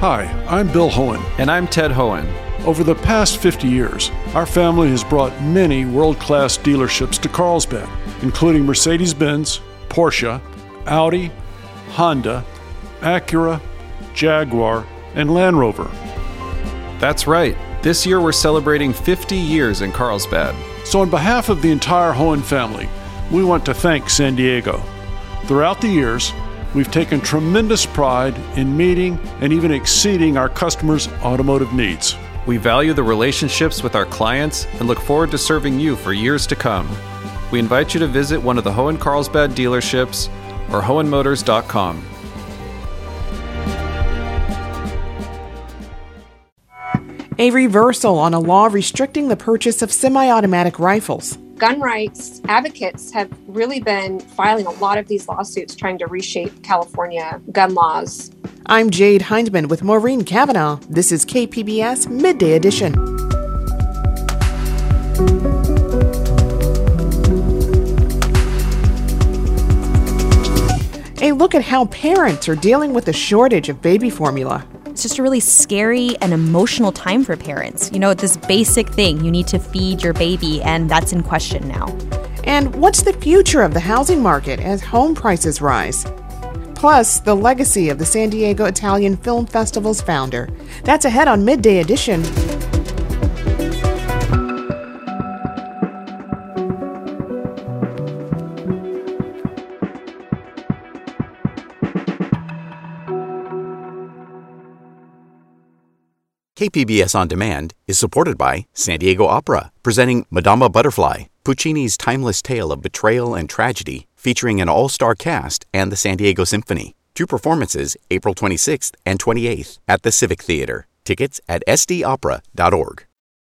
Hi, I'm Bill Hohen. And I'm Ted Hohen. Over the past 50 years, our family has brought many world-class dealerships to Carlsbad, including Mercedes-Benz, Porsche, Audi, Honda, Acura, Jaguar, and Land Rover. That's right. This year we're celebrating 50 years in Carlsbad. So on behalf of the entire Hohen family, we want to thank San Diego. Throughout the years, we've taken tremendous pride in meeting and even exceeding our customers' automotive needs. We value the relationships with our clients and look forward to serving you for years to come. We invite you to visit one of the Hohen Carlsbad dealerships or hohenmotors.com. A reversal on a law restricting the purchase of semi-automatic rifles. Gun rights advocates have really been filing a lot of these lawsuits trying to reshape California gun laws. I'm Jade Hindman with Maureen Cavanaugh. This is KPBS Midday Edition. A look at how parents are dealing with the shortage of baby formula. It's just a really scary and emotional time for parents. You know, this basic thing, you need to feed your baby, and that's in question now. And what's the future of the housing market as home prices rise? Plus, the legacy of the San Diego Italian Film Festival's founder. That's ahead on Midday Edition. KPBS On Demand is supported by San Diego Opera, presenting Madama Butterfly, Puccini's timeless tale of betrayal and tragedy, featuring an all-star cast and the San Diego Symphony. 2 performances, April 26th and 28th at the Civic Theater. Tickets at sdopera.org.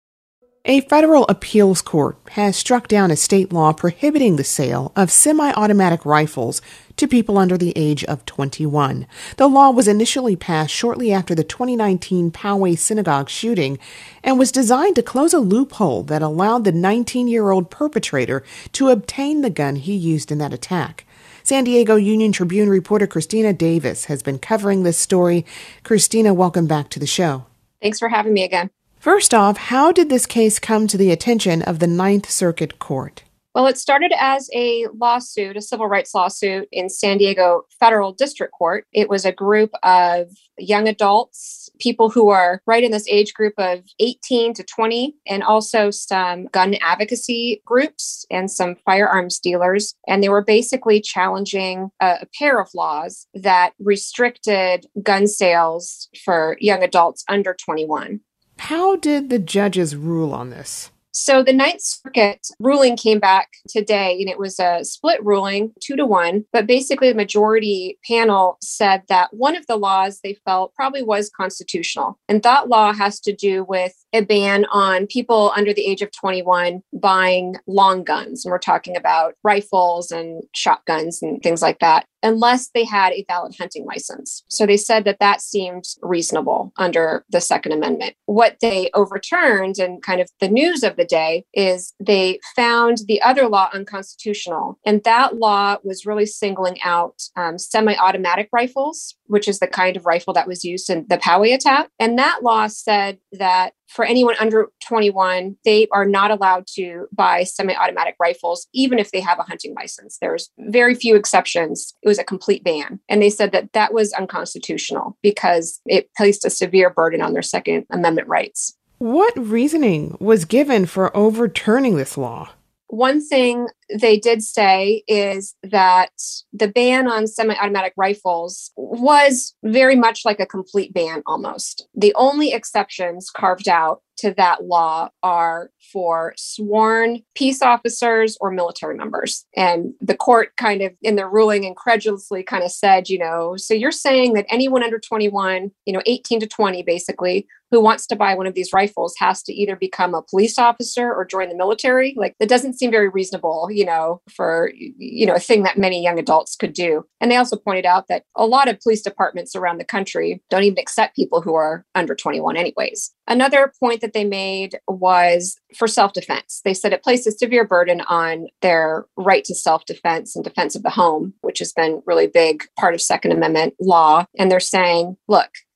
A federal appeals court has struck down a state law prohibiting the sale of semi-automatic rifles to people under the age of 21. The law was initially passed shortly after the 2019 Poway synagogue shooting and was designed to close a loophole that allowed the 19-year-old perpetrator to obtain the gun he used in that attack. San Diego Union Tribune reporter Christina Davis has been covering this story. Christina, welcome back to the show. Thanks for having me again. First off, how did this case come to the attention of the Ninth Circuit Court? Well, it started as a lawsuit, a civil rights lawsuit in San Diego Federal District Court. It was a group of young adults, people who are right in this age group of 18 to 20, and also some gun advocacy groups and some firearms dealers. And they were basically challenging a pair of laws that restricted gun sales for young adults under 21. How did the judges rule on this? So the Ninth Circuit ruling came back today, and it was a split ruling, 2-1. But basically, the majority panel said that one of the laws they felt probably was constitutional. And that law has to do with a ban on people under the age of 21 buying long guns. And we're talking about rifles and shotguns and things like that, unless they had a valid hunting license. So they said that that seemed reasonable under the Second Amendment. What they overturned, and kind of the news of the day, is they found the other law unconstitutional. And that law was really singling out semi-automatic rifles, which is the kind of rifle that was used in the Poway attack. And that law said that for anyone under 21, they are not allowed to buy semi-automatic rifles, even if they have a hunting license. There's very few exceptions. It was a complete ban. And they said that that was unconstitutional because it placed a severe burden on their Second Amendment rights. What reasoning was given for overturning this law? One thing they did say is that the ban on semi-automatic rifles was very much like a complete ban almost. The only exceptions carved out to that law are for sworn peace officers or military members. And the court kind of, in their ruling, incredulously kind of said, so you're saying that anyone under 21, 18 to 20 basically, who wants to buy one of these rifles has to either become a police officer or join the military? Like, that doesn't seem very reasonable, for, a thing that many young adults could do. And they also pointed out that a lot of police departments around the country don't even accept people who are under 21 anyways. Another point that they made was for self-defense. They said it placed a severe burden on their right to self-defense and defense of the home, which has been really big part of Second Amendment law. And they're saying, look,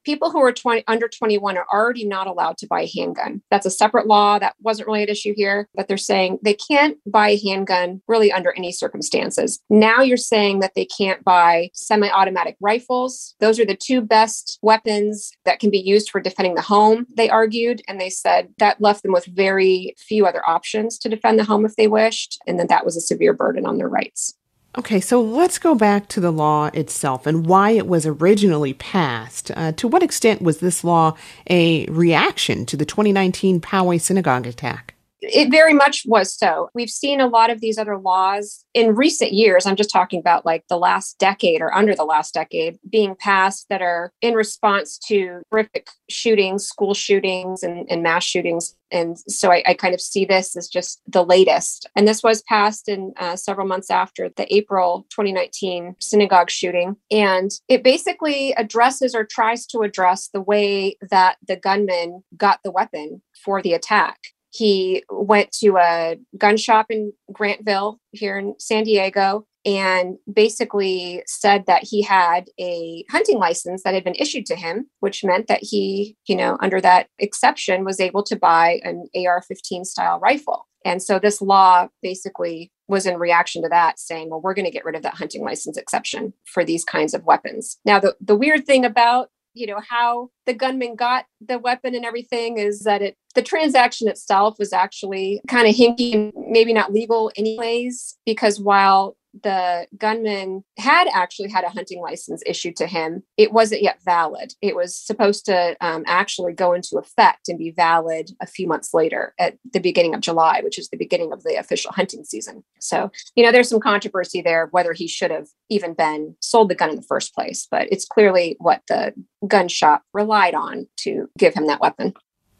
people who are under 21 are already not allowed to buy a handgun. That's a separate law. That wasn't really an issue here, but they're saying they can't buy a handgun really under any circumstances. Now you're saying that they can't buy semi-automatic rifles. Those are the two best weapons that can be used for defending the home, they argued. And they said that left them with very few other options to defend the home if they wished. And then that was a severe burden on their rights. Okay, so let's go back to the law itself and why it was originally passed. To what extent was this law a reaction to the 2019 Poway synagogue attack? It very much was so. We've seen a lot of these other laws in recent years. I'm just talking about like the last decade or under the last decade being passed that are in response to horrific shootings, school shootings and mass shootings. And so I kind of see this as just the latest. And this was passed in several months after the April 2019 synagogue shooting. And it basically addresses or tries to address the way that the gunman got the weapon for the attack. He went to a gun shop in Grantville here in San Diego and basically said that he had a hunting license that had been issued to him, which meant that he, under that exception was able to buy an AR-15 style rifle. And so this law basically was in reaction to that, saying, well, we're going to get rid of that hunting license exception for these kinds of weapons. Now, the weird thing about how the gunman got the weapon and everything is that the transaction itself was actually kind of hinky and maybe not legal anyways, because while the gunman had actually had a hunting license issued to him, it wasn't yet valid. It was supposed to actually go into effect and be valid a few months later at the beginning of July, which is the beginning of the official hunting season. So, there's some controversy there whether he should have even been sold the gun in the first place, but it's clearly what the gun shop relied on to give him that weapon.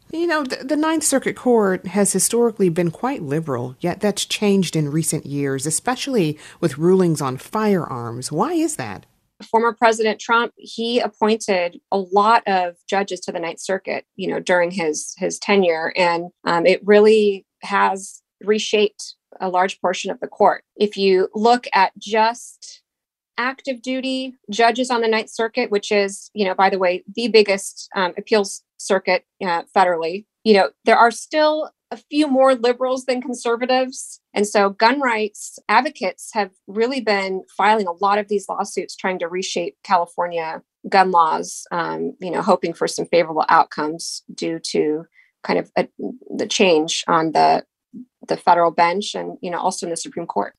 The Ninth Circuit Court has historically been quite liberal, yet that's changed in recent years, especially with rulings on firearms. Why is that? Former President Trump, he appointed a lot of judges to the Ninth Circuit, during his tenure, and it really has reshaped a large portion of the court. If you look at just active duty judges on the Ninth Circuit, which is, by the way, the biggest appeals circuit federally, there are still a few more liberals than conservatives. And so gun rights advocates have really been filing a lot of these lawsuits trying to reshape California gun laws, hoping for some favorable outcomes due to kind of the change on the federal bench and, also in the Supreme Court.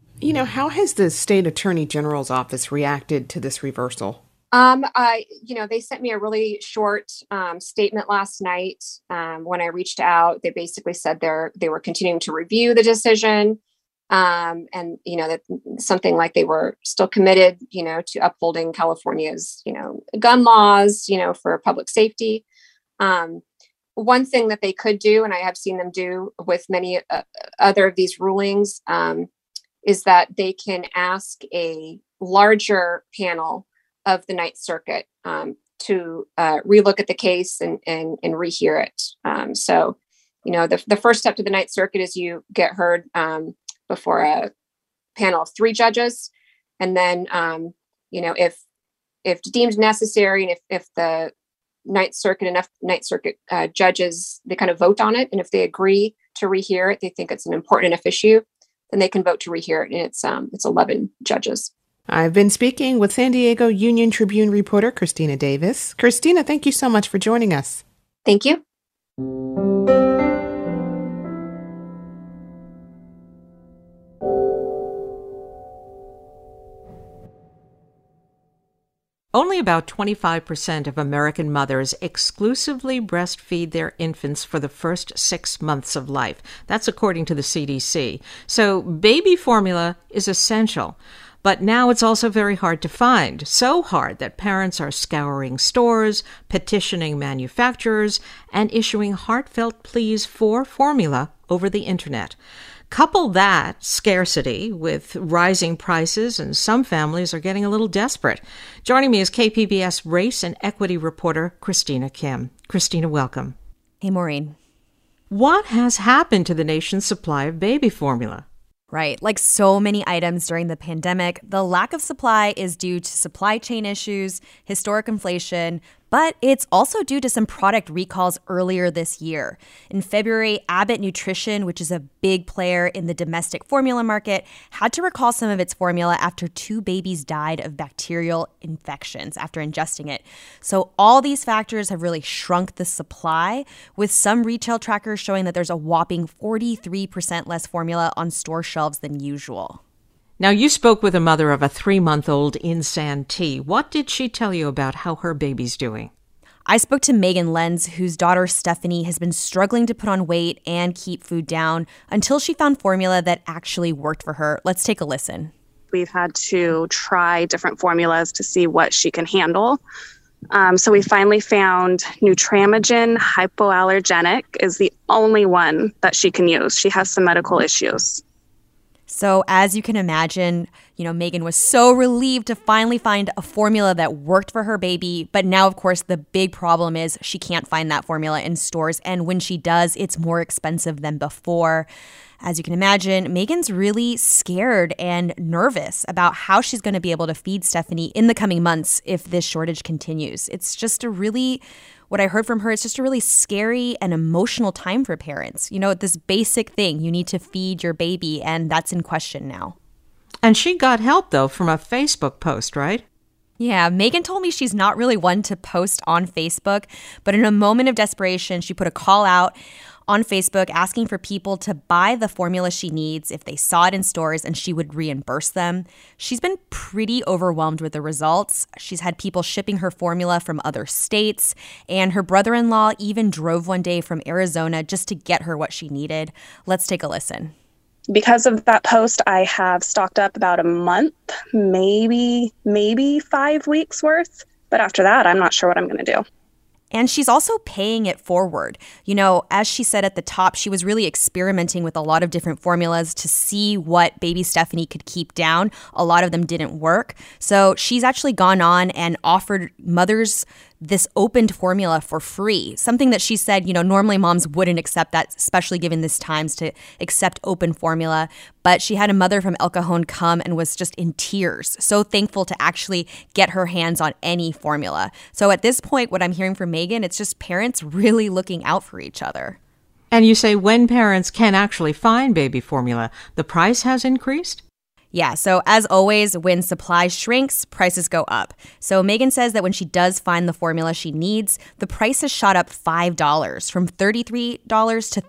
How has the state attorney general's office reacted to this reversal? They sent me a really short statement last night. When I reached out, they basically said they were continuing to review the decision. And, that something like they were still committed, to upholding California's, gun laws, for public safety. One thing that they could do, and I have seen them do with many other of these rulings, is that they can ask a larger panel of the Ninth Circuit to relook at the case and rehear it. So, the first step to the Ninth Circuit is you get heard before a panel of 3 judges. And then, if deemed necessary and if the Ninth Circuit judges, they kind of vote on it. And if they agree to rehear it, they think it's an important enough issue, then they can vote to rehear it. And it's 11 judges. I've been speaking with San Diego Union Tribune reporter Christina Davis. Christina, thank you so much for joining us. Thank you. Only about 25% of American mothers exclusively breastfeed their infants for the first 6 months of life. That's according to the CDC. So baby formula is essential. But now it's also very hard to find. So hard that parents are scouring stores, petitioning manufacturers, and issuing heartfelt pleas for formula over the internet. Couple that scarcity with rising prices, and some families are getting a little desperate. Joining me is KPBS race and equity reporter Christina Kim. Christina, welcome. Hey, Maureen. What has happened to the nation's supply of baby formula? Right. Like so many items during the pandemic, the lack of supply is due to supply chain issues, historic inflation, But it's also due to some product recalls earlier this year. In February, Abbott Nutrition, which is a big player in the domestic formula market, had to recall some of its formula after 2 babies died of bacterial infections after ingesting it. So all these factors have really shrunk the supply, with some retail trackers showing that there's a whopping 43% less formula on store shelves than usual. Now, you spoke with a mother of a 3-month-old in Santee. What did she tell you about how her baby's doing? I spoke to Megan Lenz, whose daughter Stephanie has been struggling to put on weight and keep food down until she found formula that actually worked for her. Let's take a listen. We've had to try different formulas to see what she can handle. So we finally found Nutramigen Hypoallergenic is the only one that she can use. She has some medical issues. So as you can imagine, Megan was so relieved to finally find a formula that worked for her baby. But now, of course, the big problem is she can't find that formula in stores. And when she does, it's more expensive than before. As you can imagine, Megan's really scared and nervous about how she's going to be able to feed Stephanie in the coming months if this shortage continues. It's just what I heard from her, it's just a really scary and emotional time for parents. This basic thing, you need to feed your baby, and that's in question now. And she got help, though, from a Facebook post, right? Yeah, Megan told me she's not really one to post on Facebook, but in a moment of desperation, she put a call out on Facebook asking for people to buy the formula she needs if they saw it in stores, and she would reimburse them. She's been pretty overwhelmed with the results. She's had people shipping her formula from other states, and her brother-in-law even drove one day from Arizona just to get her what she needed. Let's take a listen. Because of that post, I have stocked up about a month, maybe 5 weeks worth. But after that, I'm not sure what I'm going to do. And she's also paying it forward. As she said at the top, she was really experimenting with a lot of different formulas to see what baby Stephanie could keep down. A lot of them didn't work. So she's actually gone on and offered mothers this opened formula for free, something that she said, normally moms wouldn't accept that, especially given this times to accept open formula. But she had a mother from El Cajon come and was just in tears, so thankful to actually get her hands on any formula. So at this point, what I'm hearing from Megan, it's just parents really looking out for each other. And you say when parents can actually find baby formula, the price has increased? Yeah, so as always, when supply shrinks, prices go up. So Megan says that when she does find the formula she needs, the price has shot up $5 from $33 to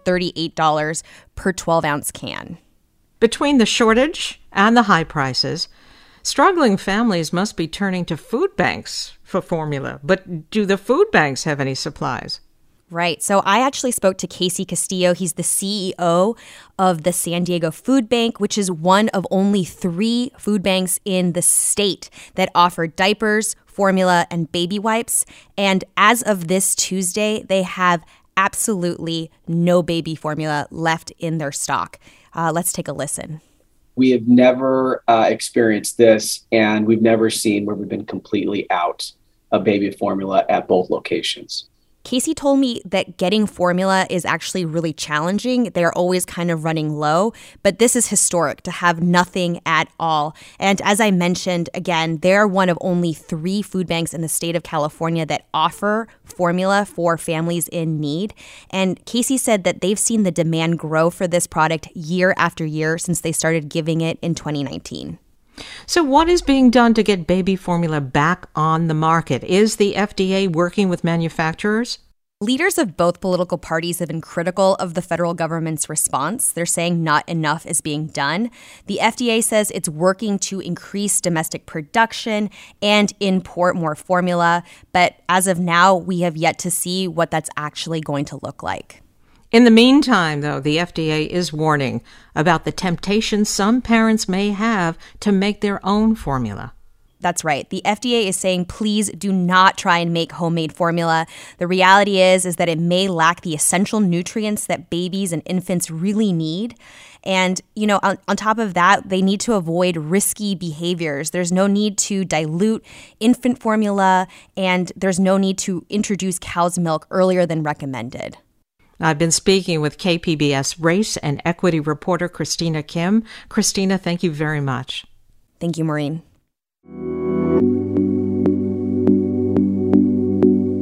$38 per 12-ounce can. Between the shortage and the high prices, struggling families must be turning to food banks for formula. But do the food banks have any supplies? Right. So I actually spoke to Casey Castillo. He's the CEO of the San Diego Food Bank, which is one of only 3 food banks in the state that offer diapers, formula, and baby wipes. And as of this Tuesday, they have absolutely no baby formula left in their stock. Let's take a listen. We have never experienced this, and we've never seen where we've been completely out of baby formula at both locations. Casey told me that getting formula is actually really challenging. They're always kind of running low, but this is historic to have nothing at all. And as I mentioned, again, they're one of only 3 food banks in the state of California that offer formula for families in need. And Casey said that they've seen the demand grow for this product year after year since they started giving it in 2019. So what is being done to get baby formula back on the market? Is the FDA working with manufacturers? Leaders of both political parties have been critical of the federal government's response. They're saying not enough is being done. The FDA says it's working to increase domestic production and import more formula. But as of now, we have yet to see what that's actually going to look like. In the meantime, though, the FDA is warning about the temptation some parents may have to make their own formula. That's right. The FDA is saying, please do not try and make homemade formula. The reality is that it may lack the essential nutrients that babies and infants really need. And, on top of that, they need to avoid risky behaviors. There's no need to dilute infant formula, and there's no need to introduce cow's milk earlier than recommended. I've been speaking with KPBS race and equity reporter Christina Kim. Christina, thank you very much. Thank you, Maureen.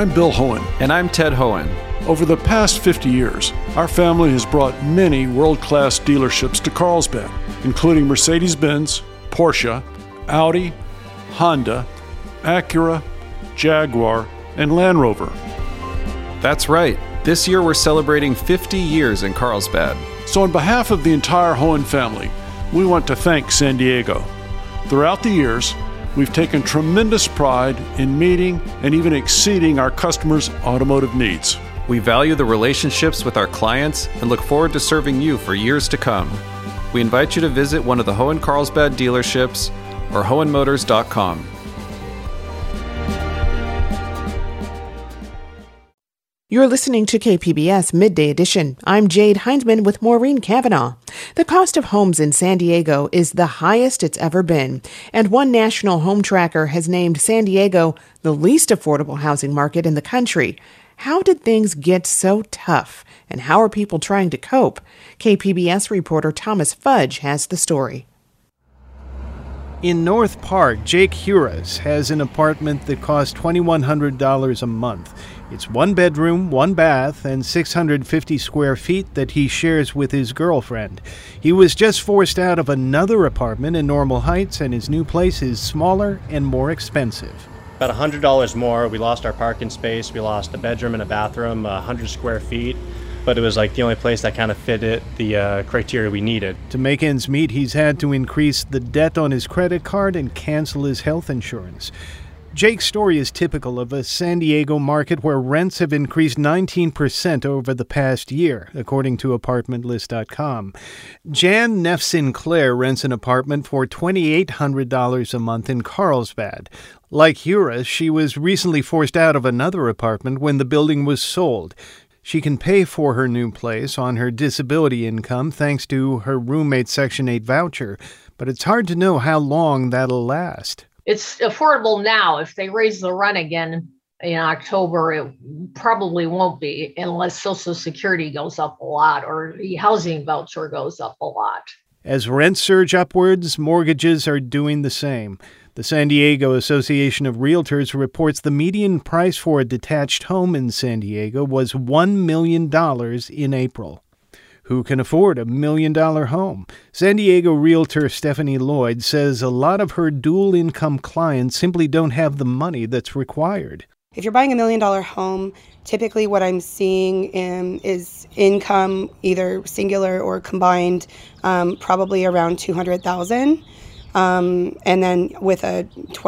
I'm Bill Hohen. And I'm Ted Hohen. Over the past 50 years, our family has brought many world-class dealerships to Carlsbad, including Mercedes-Benz, Porsche, Audi, Honda, Acura, Jaguar, and Land Rover. That's right. This year we're celebrating 50 years in Carlsbad. So on behalf of the entire Hohen family, we want to thank San Diego. Throughout the years, we've taken tremendous pride in meeting and even exceeding our customers' automotive needs. We value the relationships with our clients and look forward to serving you for years to come. We invite you to visit one of the Hohen Carlsbad dealerships or hohenmotors.com. You're listening to KPBS Midday Edition. I'm Jade Heinzman with Maureen Cavanaugh. The cost of homes in San Diego is the highest it's ever been, and one national home tracker has named San Diego the least affordable housing market in the country. How did things get so tough, and how are people trying to cope? KPBS reporter Thomas Fudge has the story. In North Park, Jake Huras has an apartment that costs $2,100 a month. It's one bedroom, one bath, and 650 square feet that he shares with his girlfriend. He was just forced out of another apartment in Normal Heights, and his new place is smaller and more expensive. About $100 more. We lost our parking space. We lost a bedroom and a bathroom, 100 square feet. But it was like the only place that kind of fitted the criteria we needed. To make ends meet, he's had to increase the debt on his credit card and cancel his health insurance. Jake's story is typical of a San Diego market where rents have increased 19% over the past year, according to ApartmentList.com. Jan Neff Sinclair rents an apartment for $2,800 a month in Carlsbad. Like Huras, she was recently forced out of another apartment when the building was sold. She can pay for her new place on her disability income thanks to her roommate's Section 8 voucher, but it's hard to know how long that'll last. It's affordable now. If they raise the rent again in October, it probably won't be unless Social Security goes up a lot or the housing voucher goes up a lot. As rents surge upwards, mortgages are doing the same. The San Diego Association of Realtors reports the median price for a detached home in San Diego was $1 million in April. Who can afford a $1 million home? San Diego realtor Stephanie Lloyd says a lot of her dual-income clients simply don't have the money that's required. If you're buying $1 million home, typically what I'm seeing is income, either singular or combined, probably around $200,000, and then with a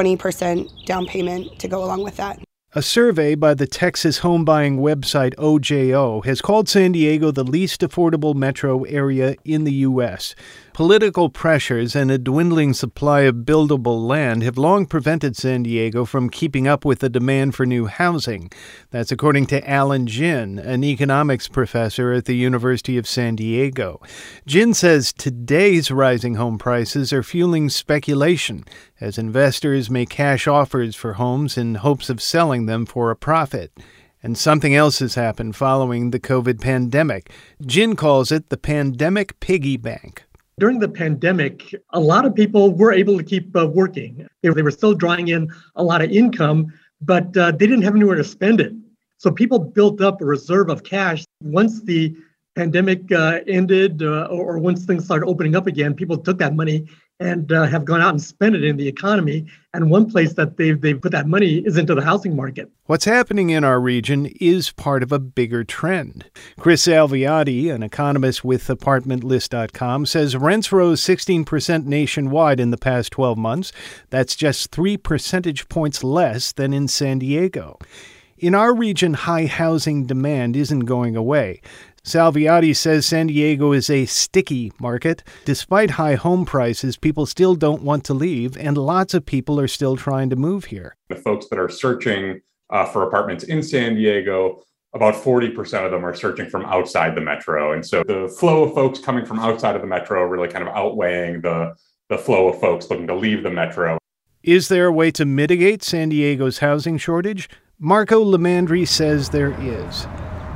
20% down payment to go along with that. A survey by the Texas home buying website OJO has called San Diego the least affordable metro area in the U.S. Political pressures and a dwindling supply of buildable land have long prevented San Diego from keeping up with the demand for new housing. That's according to Alan Jin, an economics professor at the University of San Diego. Jin says today's rising home prices are fueling speculation as investors make cash offers for homes in hopes of selling them for a profit. And something else has happened following the COVID pandemic. Jin calls it the pandemic piggy bank. During the pandemic, a lot of people were able to keep working. They were still drawing in a lot of income, but they didn't have anywhere to spend it. So people built up a reserve of cash. Once the pandemic ended or once things started opening up again, people took that money and have gone out and spent it in the economy. And one place that they've put that money is into the housing market. What's happening in our region is part of a bigger trend. Chris Salviati, an economist with ApartmentList.com, says rents rose 16% nationwide in the past 12 months. That's just 3 percentage points less than in San Diego. In our region, high housing demand isn't going away. Salviati says San Diego is a sticky market. Despite high home prices, people still don't want to leave, and lots of people are still trying to move here. The folks that are searching for apartments in San Diego, about 40% of them are searching from outside the metro. And so the flow of folks coming from outside of the metro really kind of outweighing the flow of folks looking to leave the metro. Is there a way to mitigate San Diego's housing shortage? Marco Lamandri says there is.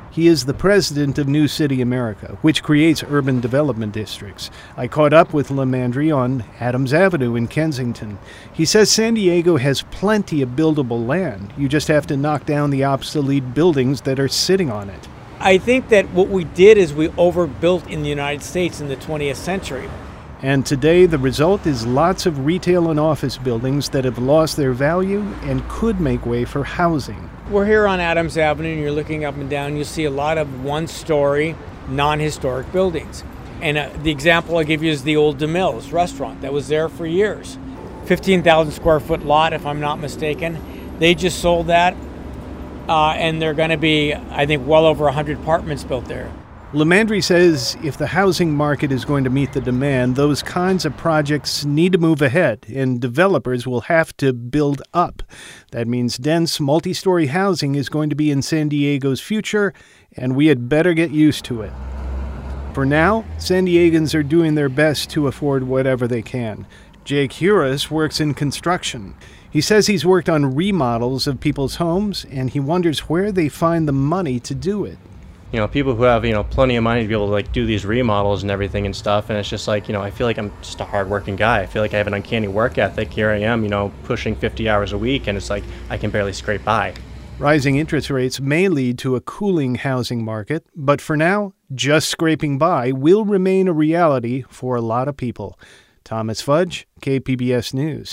He is the president of New City America, which creates urban development districts. I caught up with Lemandry on Adams Avenue in Kensington. He says San Diego has plenty of buildable land. You just have to knock down the obsolete buildings that are sitting on it. I think that what we did is we overbuilt in the United States in the 20th century. And today, the result is lots of retail and office buildings that have lost their value and could make way for housing. We're here on Adams Avenue, and you're looking up and down. You see a lot of one-story, non-historic buildings. And the example I give you is the old DeMille's restaurant that was there for years. 15,000 square foot lot, if I'm not mistaken. They just sold that, and they're going to be, I think, well over 100 apartments built there. Lemandry says if the housing market is going to meet the demand, those kinds of projects need to move ahead, and developers will have to build up. That means dense, multi-story housing is going to be in San Diego's future, and we had better get used to it. For now, San Diegans are doing their best to afford whatever they can. Jake Huras works in construction. He says he's worked on remodels of people's homes, and he wonders where they find the money to do it. People who have, plenty of money to be able to do these remodels and everything and stuff. And it's just I feel like I'm just a hardworking guy. I feel like I have an uncanny work ethic. Here I am, pushing 50 hours a week, and it's like I can barely scrape by. Rising interest rates may lead to a cooling housing market, but for now, just scraping by will remain a reality for a lot of people. Thomas Fudge, KPBS News.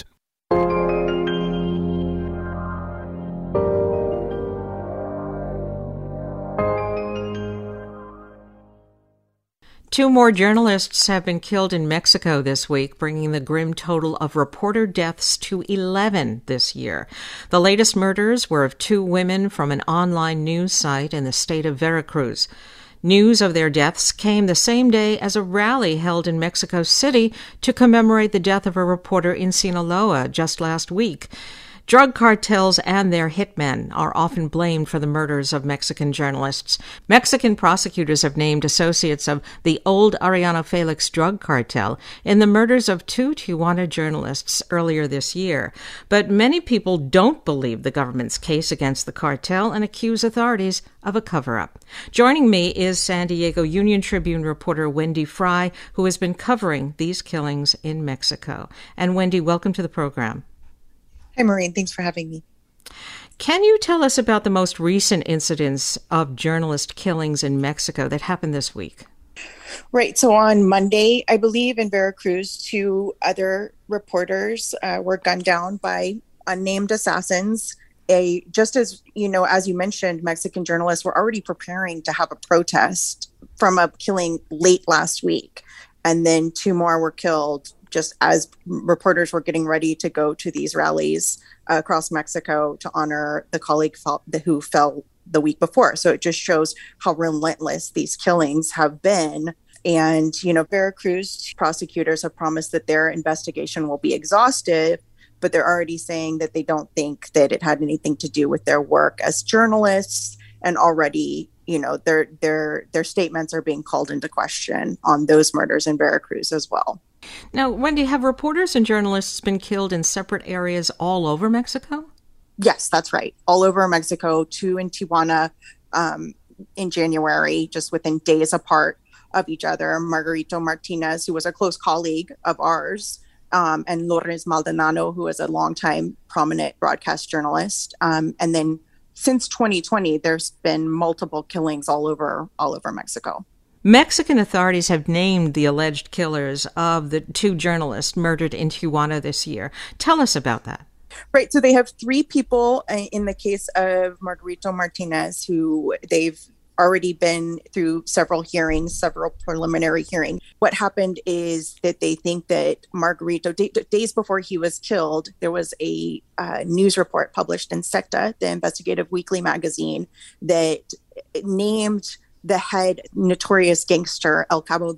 Two more journalists have been killed in Mexico this week, bringing the grim total of reporter deaths to 11 this year. The latest murders were of two women from an online news site in the state of Veracruz. News of their deaths came the same day as a rally held in Mexico City to commemorate the death of a reporter in Sinaloa just last week. Drug cartels and their hitmen are often blamed for the murders of Mexican journalists. Mexican prosecutors have named associates of the old Arellano Felix drug cartel in the murders of two Tijuana journalists earlier this year. But many people don't believe the government's case against the cartel and accuse authorities of a cover-up. Joining me is San Diego Union Tribune reporter Wendy Fry, who has been covering these killings in Mexico. And Wendy, welcome to the program. Hi, Maureen. Thanks for having me. Can you tell us about the most recent incidents of journalist killings in Mexico that happened this week? Right. So on Monday, I believe in Veracruz, two other reporters were gunned down by unnamed assassins. Just as you mentioned, Mexican journalists were already preparing to have a protest from a killing late last week. And then two more were killed just as reporters were getting ready to go to these rallies across Mexico to honor the colleague who fell the week before. So it just shows how relentless these killings have been. And, Veracruz prosecutors have promised that their investigation will be exhaustive, but they're already saying that they don't think that it had anything to do with their work as journalists. And already, their statements are being called into question on those murders in Veracruz as well. Now, Wendy, have reporters and journalists been killed in separate areas all over Mexico? Yes, that's right. All over Mexico, two in Tijuana in January, just within days apart of each other. Margarito Martinez, who was a close colleague of ours, and Lourdes Maldonado, who is a longtime prominent broadcast journalist. And then since 2020, there's been multiple killings all over Mexico. Mexican authorities have named the alleged killers of the two journalists murdered in Tijuana this year. Tell us about that. Right. So they have three people in the case of Margarito Martinez, who they've already been through several preliminary hearings. What happened is that they think that Margarito, days before he was killed, there was a news report published in Secta, the investigative weekly magazine, that named the head notorious gangster El Cabo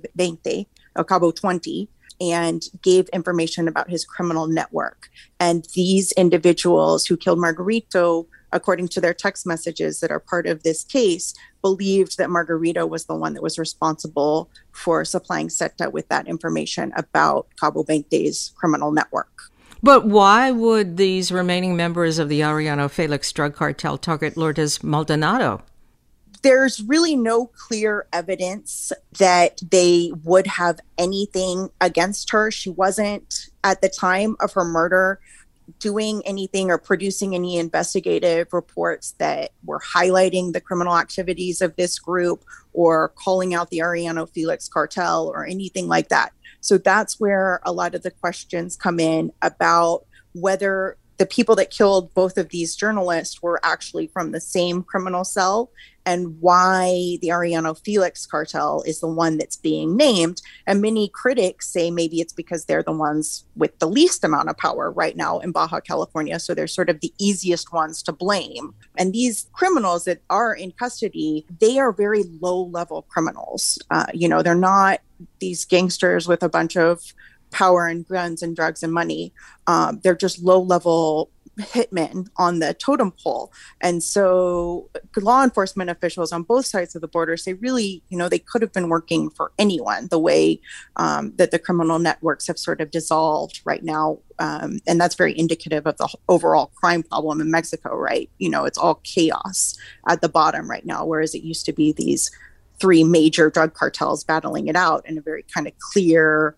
20, and gave information about his criminal network. And these individuals who killed Margarito, according to their text messages that are part of this case, believed that Margarito was the one that was responsible for supplying Secta with that information about Cabo 20's criminal network. But why would these remaining members of the Arellano Felix drug cartel target Lourdes Maldonado? There's really no clear evidence that they would have anything against her. She wasn't, at the time of her murder, doing anything or producing any investigative reports that were highlighting the criminal activities of this group or calling out the Arellano Felix cartel or anything like that. So that's where a lot of the questions come in about whether the people that killed both of these journalists were actually from the same criminal cell, and why the Arellano Felix cartel is the one that's being named. And many critics say maybe it's because they're the ones with the least amount of power right now in Baja California. So they're sort of the easiest ones to blame. And these criminals that are in custody, they are very low-level criminals. They're not these gangsters with a bunch of power and guns and drugs and money. They're just low-level hitmen on the totem pole. And so law enforcement officials on both sides of the border say really, they could have been working for anyone, the way that the criminal networks have sort of dissolved right now. And that's very indicative of the overall crime problem in Mexico, right? It's all chaos at the bottom right now, whereas it used to be these three major drug cartels battling it out in a very kind of clear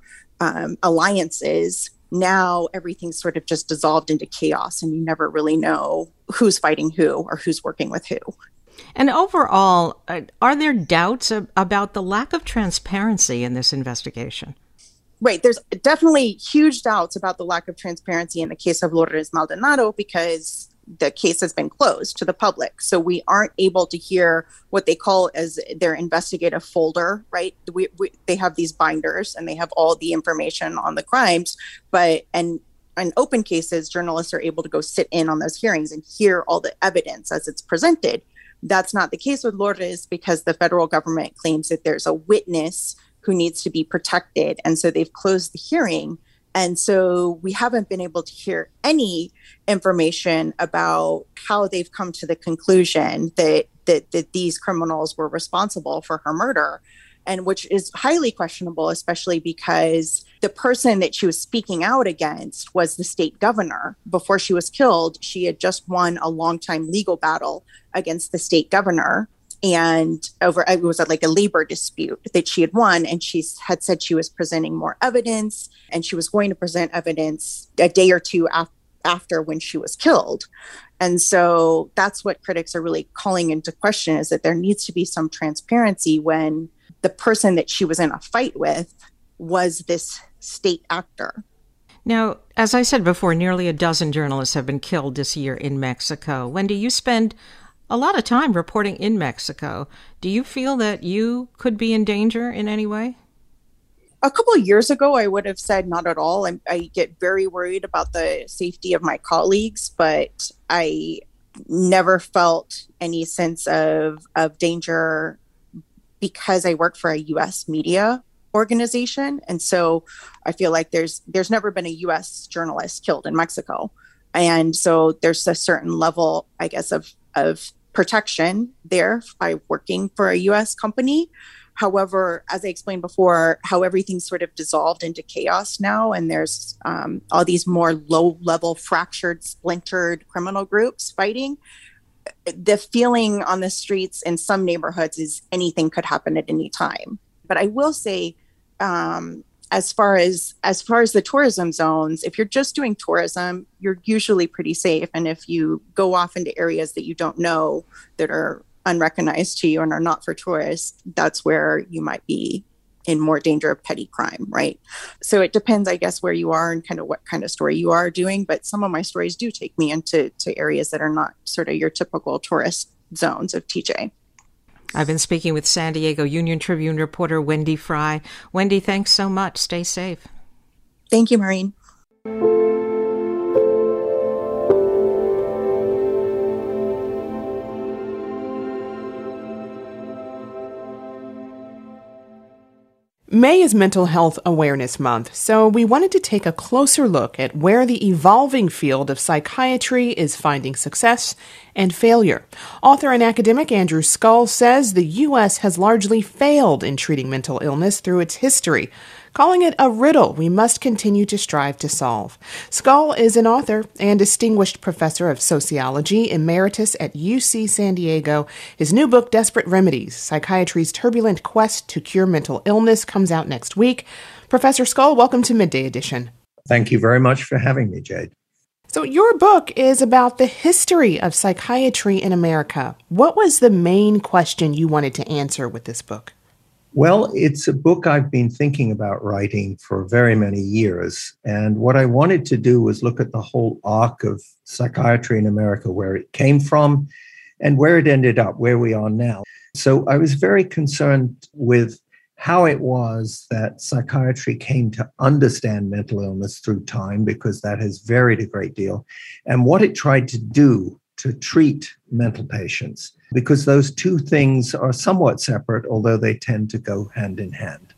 alliances. Now everything's sort of just dissolved into chaos, and you never really know who's fighting who or who's working with who. And overall, are there doubts about the lack of transparency in this investigation? Right. There's definitely huge doubts about the lack of transparency in the case of Lourdes Maldonado because the case has been closed to the public. So we aren't able to hear what they call as their investigative folder, right? They have these binders and they have all the information on the crimes, but in open cases, journalists are able to go sit in on those hearings and hear all the evidence as it's presented. That's not the case with Lourdes because the federal government claims that there's a witness who needs to be protected. And so they've closed the hearing. And so we haven't been able to hear any information about how they've come to the conclusion that these criminals were responsible for her murder, and which is highly questionable, especially because the person that she was speaking out against was the state governor. Before she was killed, she had just won a long-time legal battle against the state governor. And it was like a labor dispute that she had won. And she had said she was presenting more evidence, and she was going to present evidence a day or two after when she was killed. And so that's what critics are really calling into question, is that there needs to be some transparency when the person that she was in a fight with was this state actor. Now, as I said before, nearly a dozen journalists have been killed this year in Mexico. Wendy, you spend a lot of time reporting in Mexico. Do you feel that you could be in danger in any way? A couple of years ago, I would have said not at all. I get very worried about the safety of my colleagues, but I never felt any sense of danger because I work for a U.S. media organization. And so I feel like there's never been a U.S. journalist killed in Mexico. And so there's a certain level, I guess, of protection there by working for a U.S. company. However, as I explained before, how everything's sort of dissolved into chaos now, and there's all these more low-level, fractured, splintered criminal groups fighting. The feeling on the streets in some neighborhoods is anything could happen at any time. But I will say, as far as the tourism zones, if you're just doing tourism, you're usually pretty safe. And if you go off into areas that you don't know, that are unrecognized to you and are not for tourists, that's where you might be in more danger of petty crime, right? So it depends, I guess, where you are and kind of what kind of story you are doing. But some of my stories do take me into areas that are not sort of your typical tourist zones of TJ. I've been speaking with San Diego Union Tribune reporter Wendy Fry. Wendy, thanks so much. Stay safe. Thank you, Maureen. May is Mental Health Awareness Month, so we wanted to take a closer look at where the evolving field of psychiatry is finding success and failure. Author and academic Andrew Scull says the U.S. has largely failed in treating mental illness through its history. calling it a riddle we must continue to strive to solve. Scull is an author and distinguished professor of sociology emeritus at UC San Diego. His new book, Desperate Remedies, Psychiatry's Turbulent Quest to Cure Mental Illness, comes out next week. Professor Scull, welcome to Midday Edition. Thank you very much for having me, Jade. So your book is about the history of psychiatry in America. What was the main question you wanted to answer with this book? Well, it's a book I've been thinking about writing for very many years. And what I wanted to do was look at the whole arc of psychiatry in America, where it came from and where it ended up, where we are now. So I was very concerned with how it was that psychiatry came to understand mental illness through time, because that has varied a great deal, and what it tried to do to treat mental patients, because those two things are somewhat separate, although they tend to go hand in hand.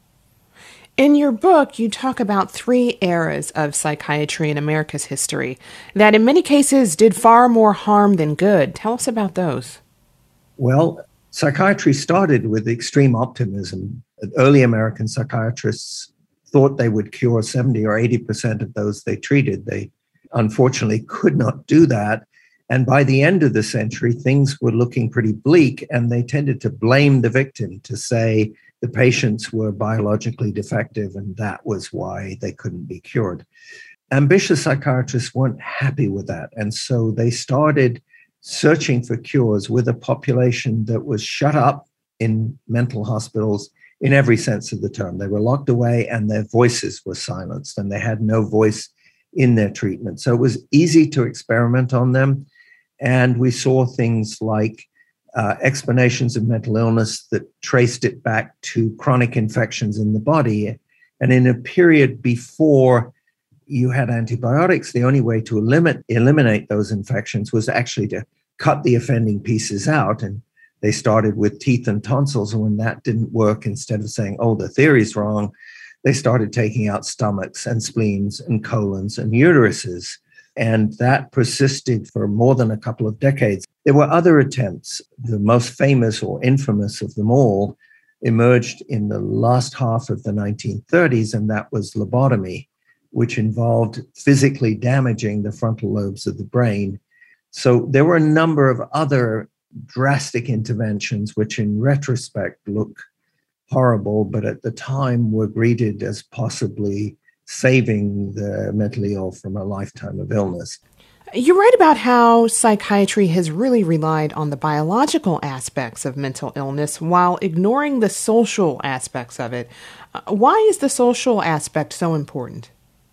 In your book, you talk about 3 eras of psychiatry in America's history that in many cases did far more harm than good. Tell us about those. Well, psychiatry started with extreme optimism. Early American psychiatrists thought they would cure 70 or 80% of those they treated. They unfortunately could not do that. And by the end of the century, things were looking pretty bleak, and they tended to blame the victim, to say the patients were biologically defective and that was why they couldn't be cured. Ambitious psychiatrists weren't happy with that. And so they started searching for cures with a population that was shut up in mental hospitals in every sense of the term. They were locked away and their voices were silenced, and they had no voice in their treatment. So it was easy to experiment on them. And we saw things like explanations of mental illness that traced it back to chronic infections in the body. And in a period before you had antibiotics, the only way to eliminate those infections was actually to cut the offending pieces out. And they started with teeth and tonsils. And when that didn't work, instead of saying, oh, the theory's wrong, they started taking out stomachs and spleens and colons and uteruses. And that persisted for more than a couple of decades. There were other attempts. The most famous or infamous of them all emerged in the last half of the 1930s, and that was lobotomy, which involved physically damaging the frontal lobes of the brain. So there were a number of other drastic interventions, which in retrospect look horrible, but at the time were greeted as possibly saving the mentally ill from a lifetime of illness. You write about how psychiatry has really relied on the biological aspects of mental illness while ignoring the social aspects of it. Why is the social aspect so important?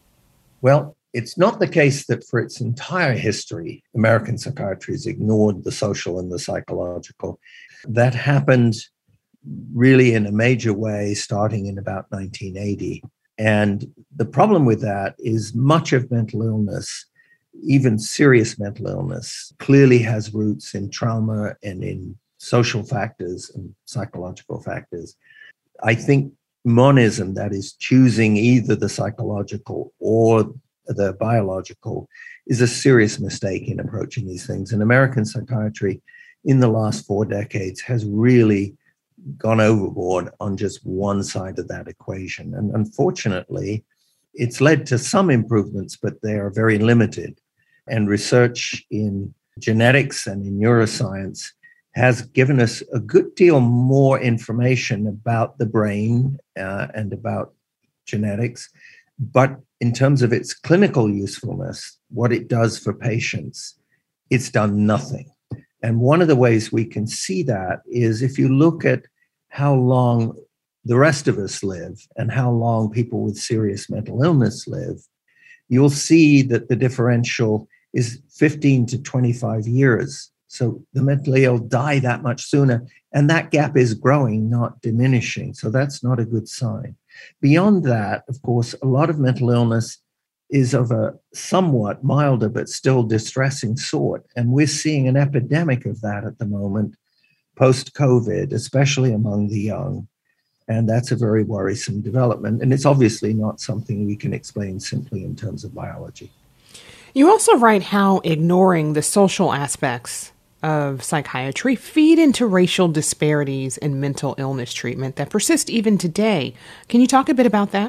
Well, it's not the case that for its entire history, American psychiatry has ignored the social and the psychological. That happened really in a major way starting in about 1980. And the problem with that is much of mental illness, even serious mental illness, clearly has roots in trauma and in social factors and psychological factors. I think monism, that is choosing either the psychological or the biological, is a serious mistake in approaching these things. And American psychiatry in the last 4 decades has really gone overboard on just one side of that equation. And unfortunately, it's led to some improvements, but they are very limited. And research in genetics and in neuroscience has given us a good deal more information about the brain and about genetics. But in terms of its clinical usefulness, what it does for patients, it's done nothing. And one of the ways we can see that is if you look at how long the rest of us live and how long people with serious mental illness live, you'll see that the differential is 15 to 25 years. So the mentally ill die that much sooner, and that gap is growing, not diminishing. So that's not a good sign. Beyond that, of course, a lot of mental illness is of a somewhat milder but still distressing sort. And we're seeing an epidemic of that at the moment, post-COVID, especially among the young. And that's a very worrisome development. And it's obviously not something we can explain simply in terms of biology. You also write how ignoring the social aspects of psychiatry feed into racial disparities in mental illness treatment that persist even today. Can you talk a bit about that?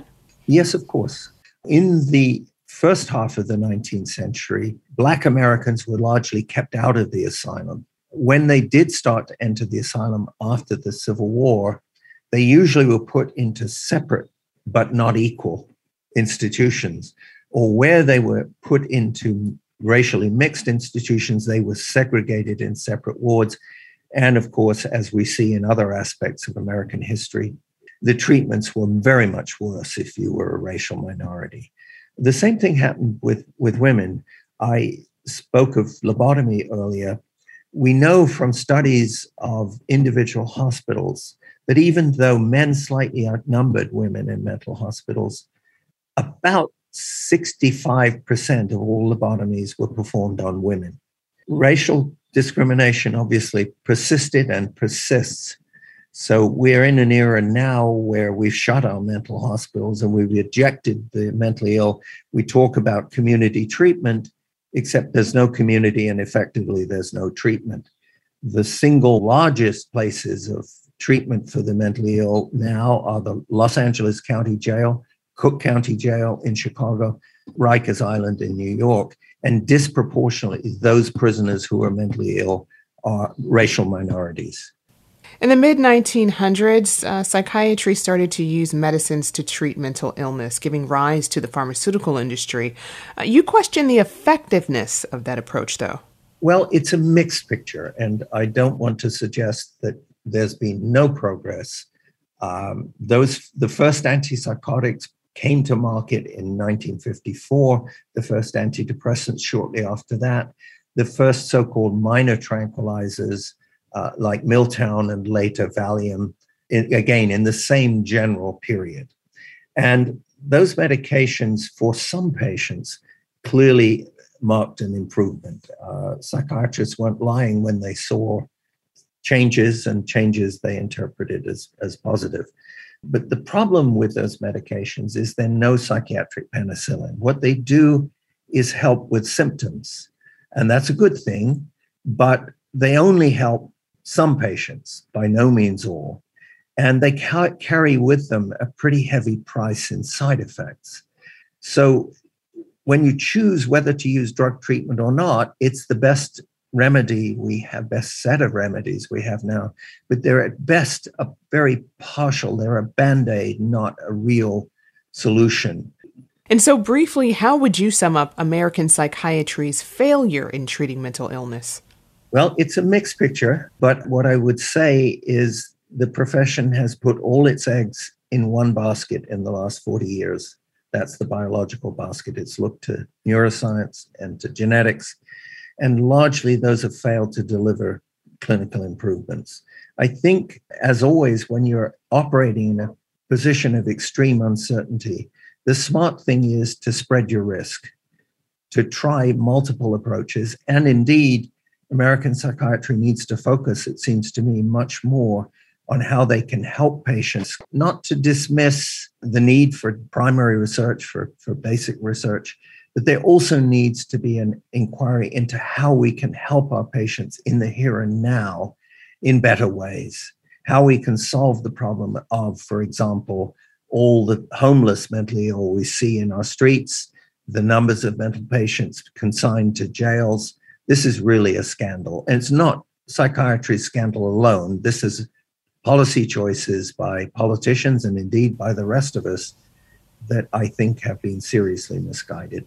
Yes, of course. In the first half of the 19th century, Black Americans were largely kept out of the asylum. When they did start to enter the asylum after the Civil War, they usually were put into separate but not equal institutions, or where they were put into racially mixed institutions, they were segregated in separate wards. And of course, as we see in other aspects of American history, the treatments were very much worse if you were a racial minority. The same thing happened with women. I spoke of lobotomy earlier. We know from studies of individual hospitals that even though men slightly outnumbered women in mental hospitals, about 65% of all lobotomies were performed on women. Racial discrimination obviously persisted and persists. So we're in an era now where we've shut our mental hospitals and we've rejected the mentally ill. We talk about community treatment, except there's no community and effectively there's no treatment. The single largest places of treatment for the mentally ill now are the Los Angeles County Jail, Cook County Jail in Chicago, Rikers Island in New York, and disproportionately those prisoners who are mentally ill are racial minorities. In the mid-1900s, psychiatry started to use medicines to treat mental illness, giving rise to the pharmaceutical industry. You question the effectiveness of that approach, though. Well, it's a mixed picture, and I don't want to suggest that there's been no progress. The first antipsychotics came to market in 1954, the first antidepressants shortly after that, the first so-called minor tranquilizers like Miltown and later Valium, again, in the same general period. And those medications for some patients clearly marked an improvement. Psychiatrists weren't lying when they saw changes, and changes they interpreted as positive. But the problem with those medications is they're no psychiatric penicillin. What they do is help with symptoms, and that's a good thing, but they only help some patients, by no means all, and they carry with them a pretty heavy price in side effects. So when you choose whether to use drug treatment or not, it's the best remedy we have, best set of remedies we have now, but they're at best a very partial, they're a Band-Aid, not a real solution. And so briefly, how would you sum up American psychiatry's failure in treating mental illness? Well, it's a mixed picture, but what I would say is the profession has put all its eggs in one basket in the last 40 years. That's the biological basket. It's looked to neuroscience and to genetics, and largely those have failed to deliver clinical improvements. I think, as always, when you're operating in a position of extreme uncertainty, the smart thing is to spread your risk, to try multiple approaches, and indeed, American psychiatry needs to focus, it seems to me, much more on how they can help patients, not to dismiss the need for primary research, for basic research, but there also needs to be an inquiry into how we can help our patients in the here and now in better ways, how we can solve the problem of, for example, all the homeless mentally ill we see in our streets, the numbers of mental patients consigned to jails. This is really a scandal. And it's not psychiatry's scandal alone. This is policy choices by politicians and indeed by the rest of us that I think have been seriously misguided.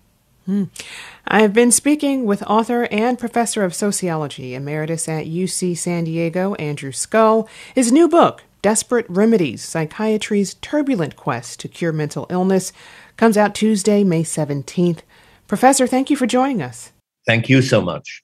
I've been speaking with author and professor of sociology, emeritus at UC San Diego, Andrew Scull. His new book, Desperate Remedies, Psychiatry's Turbulent Quest to Cure Mental Illness, comes out Tuesday, May 17th. Professor, thank you for joining us. Thank you so much.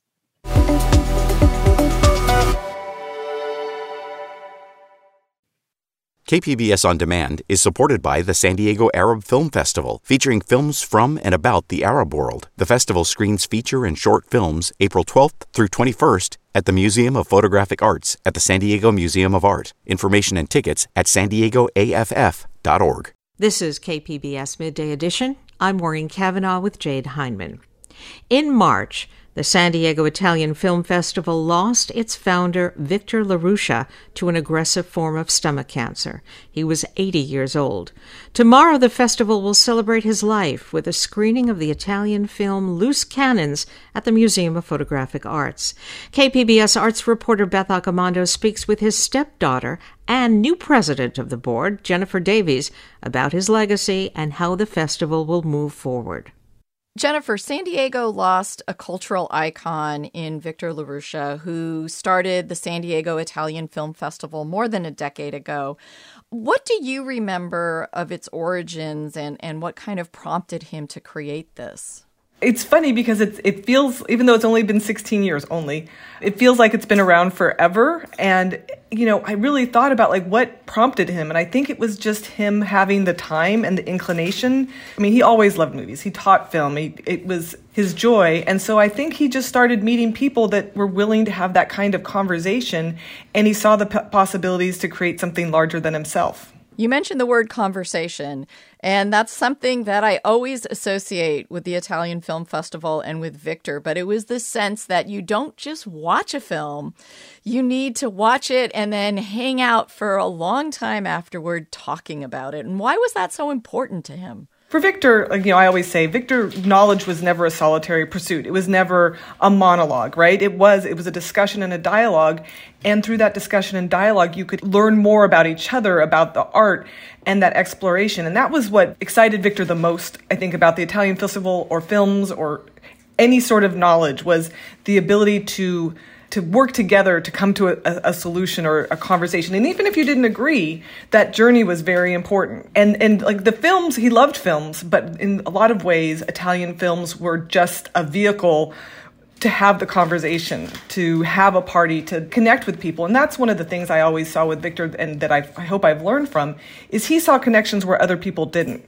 KPBS On Demand is supported by the San Diego Arab Film Festival, featuring films from and about the Arab world. The festival screens feature and short films April 12th through 21st at the Museum of Photographic Arts at the San Diego Museum of Art. Information and tickets at sandiegoaff.org. This is KPBS Midday Edition. I'm Maureen Cavanaugh with Jade Hindman. In March, The San Diego Italian Film Festival lost its founder, Victor LaRuscia, to an aggressive form of stomach cancer. He was 80 years old. Tomorrow, the festival will celebrate his life with a screening of the Italian film Loose Cannons at the Museum of Photographic Arts. KPBS arts reporter Beth Accomando speaks with his stepdaughter and new president of the board, Jennifer Davies, about his legacy and how the festival will move forward. Jennifer, San Diego lost a cultural icon in Victor LaRuscia, who started the San Diego Italian Film Festival more than a decade ago. What do you remember of its origins and what kind of prompted him to create this? It's funny because it feels, even though it's only been 16 years only, it feels like it's been around forever. And, I really thought about what prompted him. And I think it was just him having the time and the inclination. I mean, he always loved movies. He taught film. It was his joy. And so I think he just started meeting people that were willing to have that kind of conversation. And he saw the possibilities to create something larger than himself. You mentioned the word conversation, and that's something that I always associate with the Italian Film Festival and with Victor, but it was this sense that you don't just watch a film, you need to watch it and then hang out for a long time afterward talking about it. And why was that so important to him? For Victor, I always say, Victor, knowledge was never a solitary pursuit. It was never a monologue, right? It was a discussion and a dialogue. And through that discussion and dialogue, you could learn more about each other, about the art and that exploration. And that was what excited Victor the most, I think, about the Italian Festival or films or any sort of knowledge, was the ability to work together to come to a solution or a conversation. And even if you didn't agree, that journey was very important. And the films, he loved films, but in a lot of ways, Italian films were just a vehicle to have the conversation, to have a party, to connect with people. And that's one of the things I always saw with Victor and that I hope I've learned from, is he saw connections where other people didn't.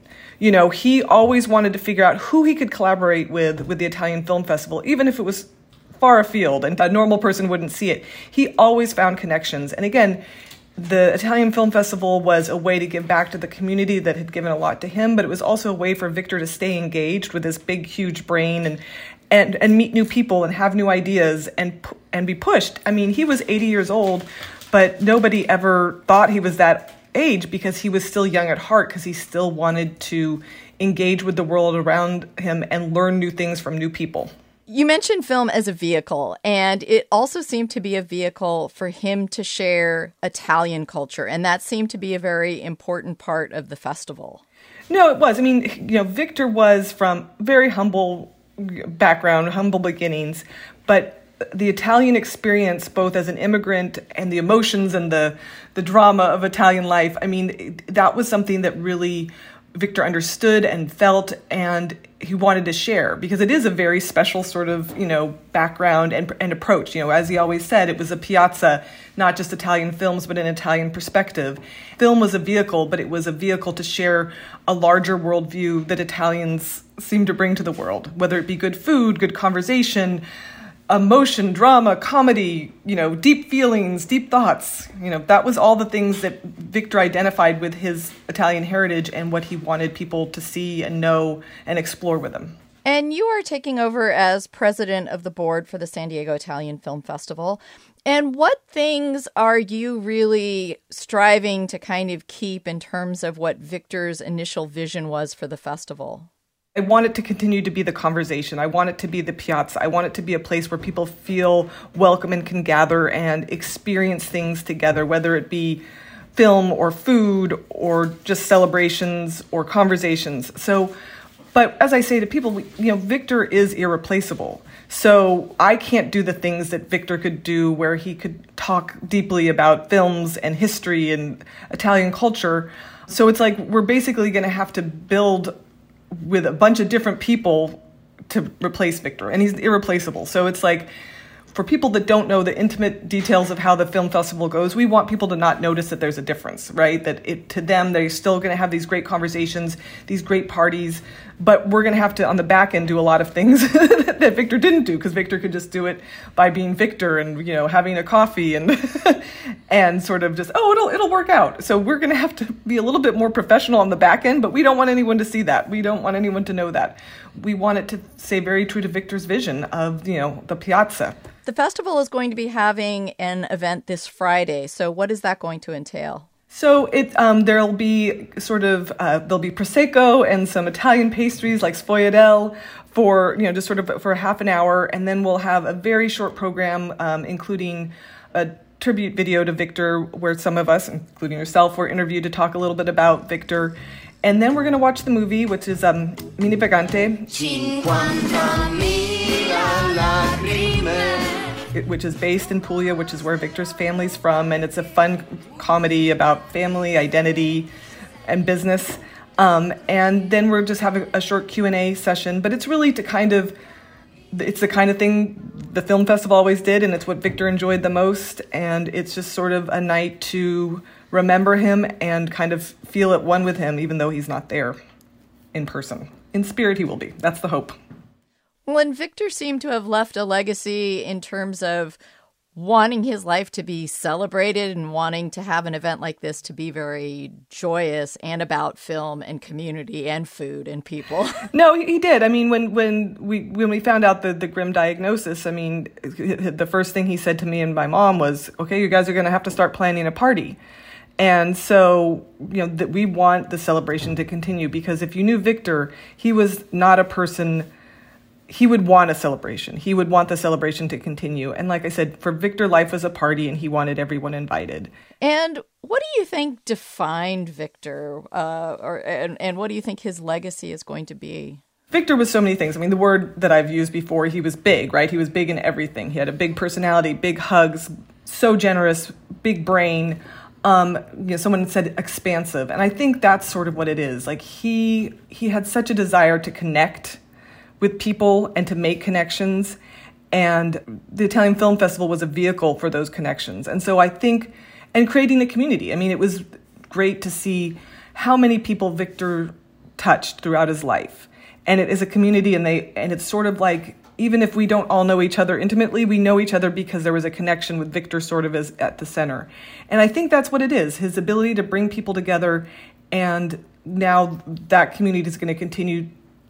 He always wanted to figure out who he could collaborate with the Italian Film Festival, even if it was far afield and a normal person wouldn't see it. He always found connections. And again, the Italian Film Festival was a way to give back to the community that had given a lot to him, but it was also a way for Victor to stay engaged with his big, huge brain and meet new people and have new ideas and be pushed. I mean, he was 80 years old, but nobody ever thought he was that age because he was still young at heart, because he still wanted to engage with the world around him and learn new things from new people. You mentioned film as a vehicle, and it also seemed to be a vehicle for him to share Italian culture, and that seemed to be a very important part of the festival. No, it was. I mean, Victor was from very humble background, humble beginnings, but the Italian experience, both as an immigrant and the emotions and the drama of Italian life, I mean, that was something that really Victor understood and felt, and he wanted to share, because it is a very special sort of, background and approach. As he always said, it was a piazza, not just Italian films, but an Italian perspective. Film was a vehicle, but it was a vehicle to share a larger worldview that Italians seem to bring to the world, whether it be good food, good conversation, emotion, drama, comedy, deep feelings, deep thoughts. That was all the things that Victor identified with his Italian heritage and what he wanted people to see and know and explore with him. And you are taking over as president of the board for the San Diego Italian Film Festival. And what things are you really striving to kind of keep in terms of what Victor's initial vision was for the festival? I want it to continue to be the conversation. I want it to be the piazza. I want it to be a place where people feel welcome and can gather and experience things together, whether it be film or food or just celebrations or conversations. But as I say to people, Victor is irreplaceable. So I can't do the things that Victor could do, where he could talk deeply about films and history and Italian culture. So it's like we're basically going to have to build with a bunch of different people to replace Victor, and he's irreplaceable. So it's like, for people that don't know the intimate details of how the film festival goes, we want people to not notice that there's a difference, right? That to them, they're still going to have these great conversations, these great parties, But we're going to have to, on the back end, do a lot of things that Victor didn't do, because Victor could just do it by being Victor and, having a coffee and and sort of just, it'll work out. So we're going to have to be a little bit more professional on the back end, but we don't want anyone to see that. We don't want anyone to know that. We want it to stay very true to Victor's vision of, the piazza. The festival is going to be having an event this Friday. So what is that going to entail? So there'll be there'll be prosecco and some Italian pastries like sfogliatelle for just sort of for half an hour, and then we'll have a very short program including a tribute video to Victor, where some of us, including yourself, were interviewed to talk a little bit about Victor, and then we're going to watch the movie, which is Mini Pagante. 50.000 lacrime. Which is based in Puglia, which is where Victor's family's from, and it's a fun comedy about family, identity, and business. And then we're just having a short Q&A session, but it's really it's the kind of thing the film festival always did, and it's what Victor enjoyed the most, and it's just sort of a night to remember him and kind of feel at one with him, even though he's not there in person. In spirit, he will be. That's the hope. Well, and Victor seemed to have left a legacy in terms of wanting his life to be celebrated and wanting to have an event like this to be very joyous and about film and community and food and people. No, he did. I mean, when we found out the grim diagnosis, I mean, the first thing he said to me and my mom was, "Okay, you guys are going to have to start planning a party." And so, that we want the celebration to continue, because if you knew Victor, he was not a person. He would want a celebration. He would want the celebration to continue. And like I said, for Victor, life was a party, and he wanted everyone invited. And what do you think defined Victor, and what do you think his legacy is going to be? Victor was so many things. I mean, the word that I've used before, he was big, right? He was big in everything. He had a big personality, big hugs, so generous, big brain. Someone said expansive. And I think that's sort of what it is. Like he had such a desire to connect with people and to make connections. And the Italian Film Festival was a vehicle for those connections. And so I think, and creating a community. I mean, it was great to see how many people Victor touched throughout his life. And it is a community, and it's sort of like, even if we don't all know each other intimately, we know each other because there was a connection with Victor sort of as at the center. And I think that's what it is, his ability to bring people together. And now that community is going to continue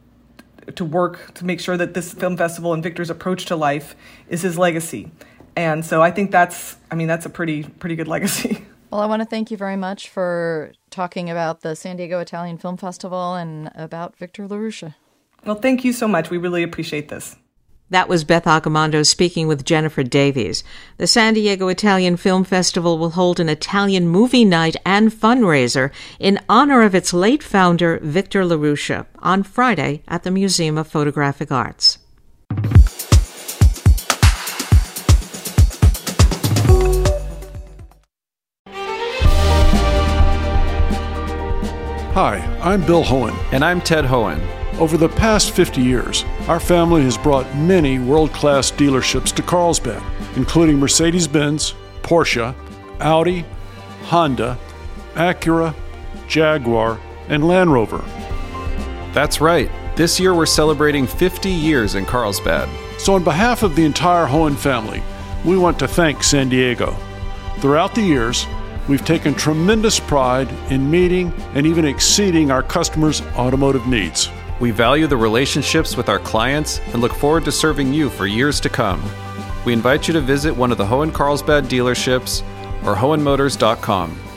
to work to make sure that this film festival and Victor's approach to life is his legacy. And so I think that's a pretty good legacy. Well, I want to thank you very much for talking about the San Diego Italian Film Festival and about Victor LaRuscia. Well, thank you so much. We really appreciate this. That was Beth Accomando speaking with Jennifer Davies. The San Diego Italian Film Festival will hold an Italian movie night and fundraiser in honor of its late founder, Victor LaRuscia, on Friday at the Museum of Photographic Arts. Hi, I'm Bill Hohen. And I'm Ted Hohen. Over the past 50 years, our family has brought many world-class dealerships to Carlsbad, including Mercedes-Benz, Porsche, Audi, Honda, Acura, Jaguar, and Land Rover. That's right. This year we're celebrating 50 years in Carlsbad. So on behalf of the entire Hohen family, we want to thank San Diego. Throughout the years, we've taken tremendous pride in meeting and even exceeding our customers' automotive needs. We value the relationships with our clients and look forward to serving you for years to come. We invite you to visit one of the Hohen Carlsbad dealerships or hohenmotors.com.